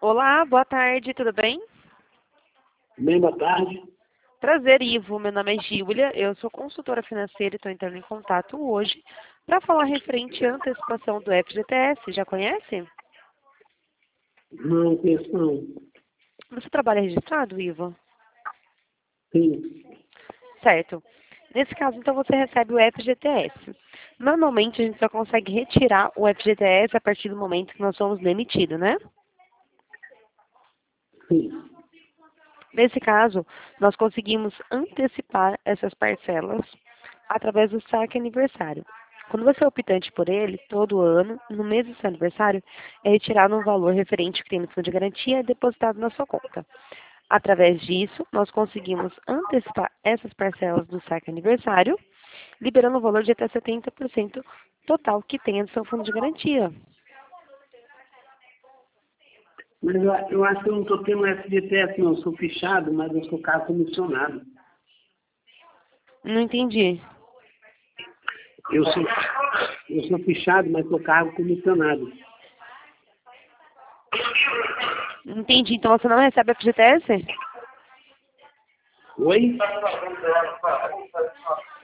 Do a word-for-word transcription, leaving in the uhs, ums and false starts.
Olá, boa tarde, tudo bem? Bem, boa tarde. Prazer, Ivo. Meu nome é Gíulia, eu sou consultora financeira e estou entrando em contato hoje para falar referente à antecipação do F G T S. Já conhece? Não conheço não. Você trabalha registrado, Ivo? Sim, Certo. Nesse caso, então, você recebe o F G T S. Normalmente, a gente só consegue retirar o F G T S a partir do momento que nós somos demitidos, né? sim. Nesse caso, nós conseguimos antecipar essas parcelas através do saque aniversário. Quando você é optante por ele, todo ano, no mês do seu aniversário, é retirado um valor referente ao que tem no fundo de garantia e depositado na sua conta. Através disso, nós conseguimos antecipar essas parcelas do saque aniversário, liberando o valor de até setenta por cento total que tenha no seu fundo de garantia. Mas eu, eu acho que eu não estou tendo F G T S não. Eu sou fichado, mas eu sou carro comissionado. Não entendi. Eu sou, eu sou fichado, mas sou cargo comissionado. Não entendi. Então você não recebe F G T S? Oi?